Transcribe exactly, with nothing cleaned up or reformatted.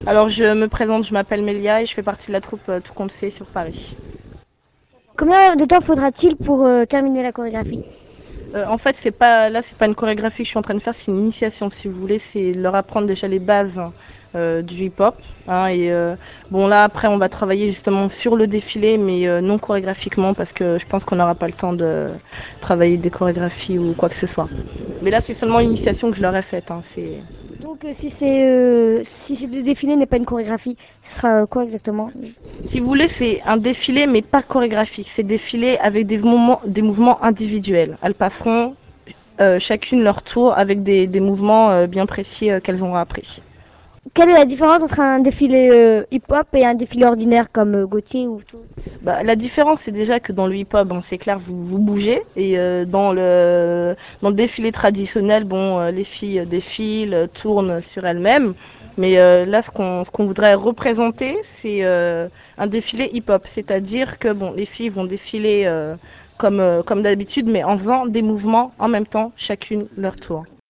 Alors je me présente, je m'appelle Mélia et je fais partie de la troupe euh, Tout compte fait sur Paris. Combien de temps faudra-t-il pour euh, terminer la chorégraphie? Euh, en fait, c'est pas là, c'est pas une chorégraphie que je suis en train de faire, c'est une initiation, si vous voulez, c'est leur apprendre déjà les bases euh, du hip-hop. Hein, et euh, bon là, après, on va travailler justement sur le défilé, mais euh, non chorégraphiquement, parce que je pense qu'on n'aura pas le temps de travailler des chorégraphies ou quoi que ce soit. Mais là, c'est seulement une initiation que je leur ai faite. Hein, c'est Donc euh, si c'est euh, si ce défilé n'est pas une chorégraphie, ce sera euh, quoi exactement? Si vous voulez, c'est un défilé, mais pas chorégraphique. C'est défilé avec des mouvements, des mouvements individuels. Elles passeront euh, chacune leur tour avec des, des mouvements euh, bien précis euh, qu'elles ont appris. Quelle est la différence entre un défilé euh, hip-hop et un défilé ordinaire comme euh, Gauthier ou tout? Bah, la différence, c'est déjà que dans le hip-hop, bon, c'est clair, vous, vous bougez. Et euh, dans, le, dans le défilé traditionnel, bon, euh, les filles défilent, euh, tournent sur elles-mêmes. Mais euh, là, ce qu'on ce qu'on voudrait représenter, c'est euh, un défilé hip-hop. C'est-à-dire que bon, les filles vont défiler euh, comme, euh, comme d'habitude, mais en faisant des mouvements en même temps, chacune leur tour.